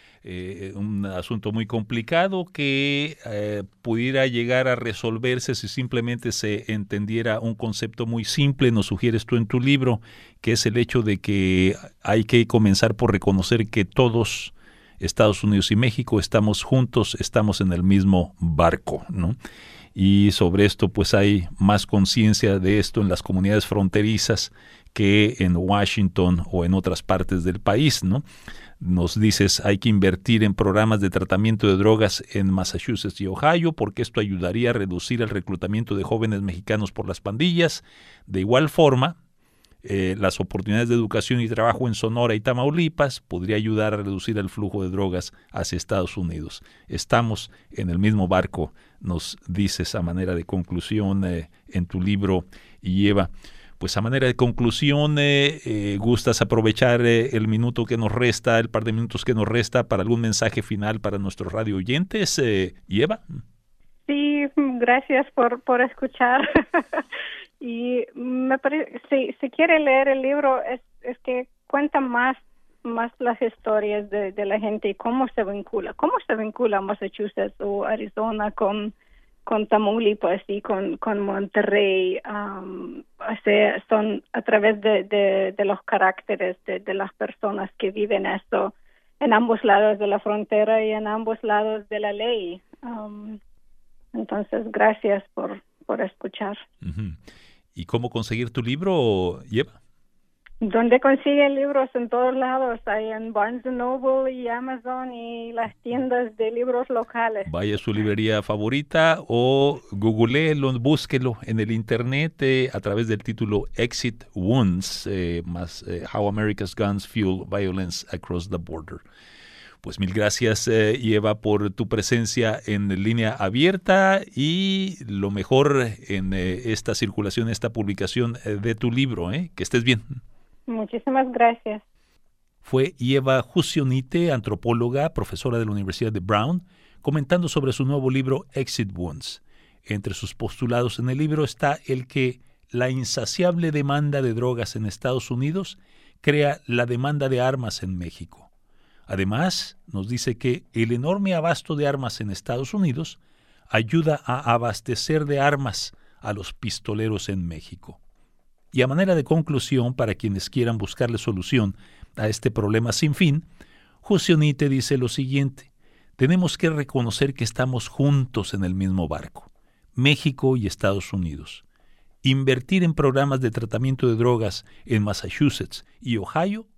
Un asunto muy complicado que pudiera llegar a resolverse si simplemente se entendiera un concepto muy simple, nos sugieres tú en tu libro, que es el hecho de que hay que comenzar por reconocer que todos, Estados Unidos y México, estamos juntos, estamos en el mismo barco, ¿no? Y sobre esto pues hay más conciencia de esto en las comunidades fronterizas que en Washington o en otras partes del país, ¿no? Nos dices, hay que invertir en programas de tratamiento de drogas en Massachusetts y Ohio, porque esto ayudaría a reducir el reclutamiento de jóvenes mexicanos por las pandillas. De igual forma, las oportunidades de educación y trabajo en Sonora y Tamaulipas podría ayudar a reducir el flujo de drogas hacia Estados Unidos. Estamos en el mismo barco, nos dices a manera de conclusión en tu libro, y Eva. Pues a manera de conclusión, ¿gustas aprovechar el minuto que nos resta, el par de minutos que nos resta, para algún mensaje final para nuestros radio oyentes, Eva? Sí, gracias por escuchar. Y me parece, si quiere leer el libro, es que cuenta más las historias de la gente y cómo se vincula Massachusetts o Arizona con Tamaulipas y con Monterrey. Son a través de los caracteres de las personas que viven esto en ambos lados de la frontera y en ambos lados de la ley. Entonces, gracias por escuchar. Uh-huh. ¿Y cómo conseguir tu libro, Eva? ¿Dónde consigue libros? En todos lados. Hay en Barnes & Noble y Amazon y las tiendas de libros locales. Vaya a su librería favorita o googleelo, búsquelo en el internet a través del título Exit Wounds, How America's Guns Fuel Violence Across the Border. Pues mil gracias, Eva, por tu presencia en Línea Abierta y lo mejor en esta circulación, esta publicación de tu libro. Que estés bien. Muchísimas gracias. Fue Eva Jusionite, antropóloga, profesora de la Universidad de Brown, comentando sobre su nuevo libro Exit Wounds. Entre sus postulados en el libro está el que la insaciable demanda de drogas en Estados Unidos crea la demanda de armas en México. Además, nos dice que el enorme abasto de armas en Estados Unidos ayuda a abastecer de armas a los pistoleros en México. Y a manera de conclusión, para quienes quieran buscarle solución a este problema sin fin, Jusionite dice lo siguiente: tenemos que reconocer que estamos juntos en el mismo barco, México y Estados Unidos. Invertir en programas de tratamiento de drogas en Massachusetts y Ohio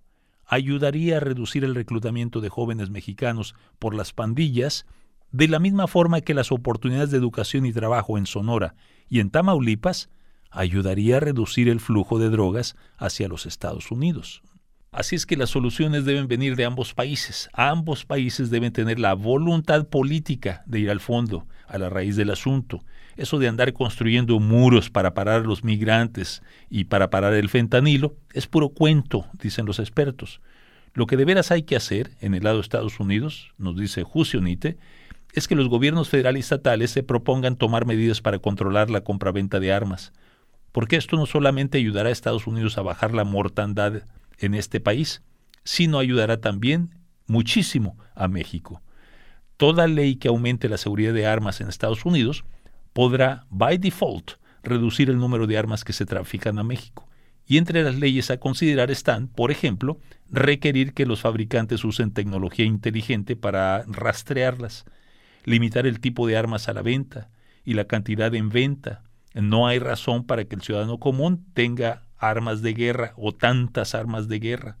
ayudaría a reducir el reclutamiento de jóvenes mexicanos por las pandillas, de la misma forma que las oportunidades de educación y trabajo en Sonora y en Tamaulipas ayudaría a reducir el flujo de drogas hacia los Estados Unidos. Así es que las soluciones deben venir de ambos países. Ambos países deben tener la voluntad política de ir al fondo, a la raíz del asunto. Eso de andar construyendo muros para parar a los migrantes y para parar el fentanilo es puro cuento, dicen los expertos. Lo que de veras hay que hacer en el lado de Estados Unidos, nos dice Jusionite, es que los gobiernos federal y estatales se propongan tomar medidas para controlar la compraventa de armas, porque esto no solamente ayudará a Estados Unidos a bajar la mortandad en este país, sino ayudará también muchísimo a México. Toda ley que aumente la seguridad de armas en Estados Unidos podrá, by default, reducir el número de armas que se trafican a México. Y entre las leyes a considerar están, por ejemplo, requerir que los fabricantes usen tecnología inteligente para rastrearlas, limitar el tipo de armas a la venta y la cantidad en venta. No hay razón para que el ciudadano común tenga armas de guerra o tantas armas de guerra.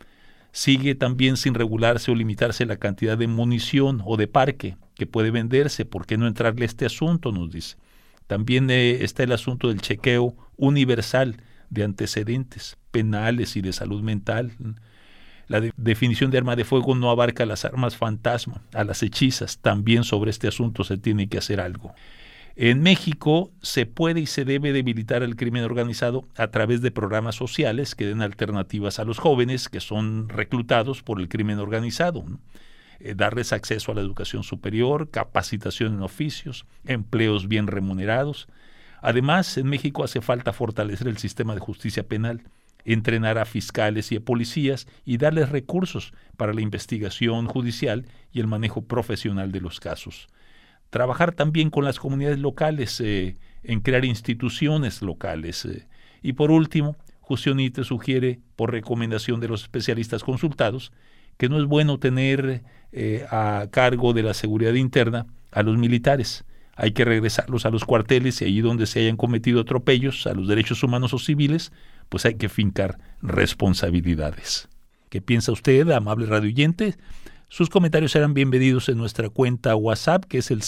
Sigue también sin regularse o limitarse la cantidad de munición o de parque que puede venderse. ¿Por qué no entrarle a este asunto?, nos dice. También está el asunto del chequeo universal de antecedentes penales y de salud mental. La definición de arma de fuego no abarca las armas fantasma, a las hechizas. También sobre este asunto se tiene que hacer algo. En México se puede y se debe debilitar el crimen organizado a través de programas sociales que den alternativas a los jóvenes que son reclutados por el crimen organizado, ¿no? Darles acceso a la educación superior, capacitación en oficios, empleos bien remunerados. Además, en México hace falta fortalecer el sistema de justicia penal, entrenar a fiscales y a policías y darles recursos para la investigación judicial y el manejo profesional de los casos. Trabajar también con las comunidades locales, en crear instituciones locales. Y por último, Jusionite sugiere, por recomendación de los especialistas consultados, que no es bueno tener a cargo de la seguridad interna a los militares. Hay que regresarlos a los cuarteles y allí donde se hayan cometido atropellos a los derechos humanos o civiles, pues hay que fincar responsabilidades. ¿Qué piensa usted, amable radioyente? Sus comentarios serán bienvenidos en nuestra cuenta WhatsApp, que es el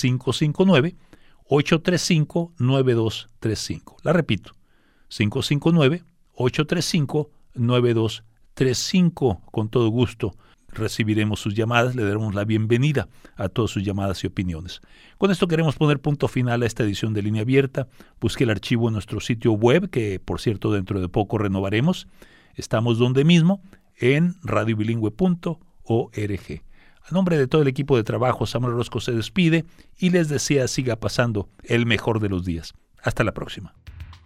559-835-9235. La repito, 559-835-9235. Con todo gusto recibiremos sus llamadas, le daremos la bienvenida a todas sus llamadas y opiniones. Con esto queremos poner punto final a esta edición de Línea Abierta. Busque el archivo en nuestro sitio web, que por cierto dentro de poco renovaremos. Estamos donde mismo, en radiobilingüe.org. A nombre de todo el equipo de trabajo, Samuel Orozco se despide y les desea siga pasando el mejor de los días. Hasta la próxima.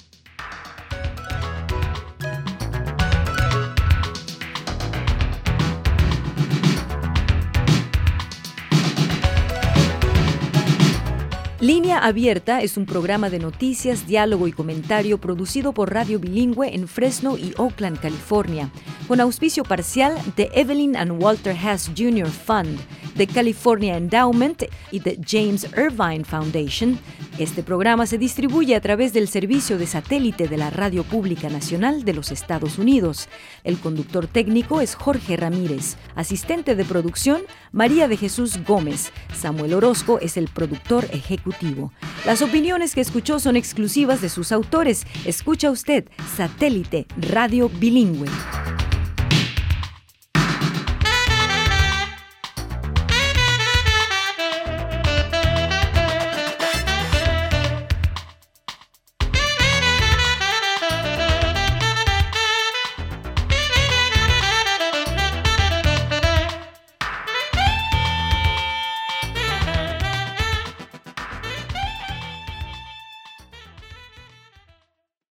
Línea Abierta es un programa de noticias, diálogo y comentario producido por Radio Bilingüe en Fresno y Oakland, California, con auspicio parcial de Evelyn and Walter Haas Jr. Fund, de California Endowment y de James Irvine Foundation. Este programa se distribuye a través del servicio de satélite de la Radio Pública Nacional de los Estados Unidos. El conductor técnico es Jorge Ramírez. Asistente de producción, María de Jesús Gómez. Samuel Orozco es el productor ejecutivo. Las opiniones que escuchó son exclusivas de sus autores. Escucha usted Satélite Radio Bilingüe.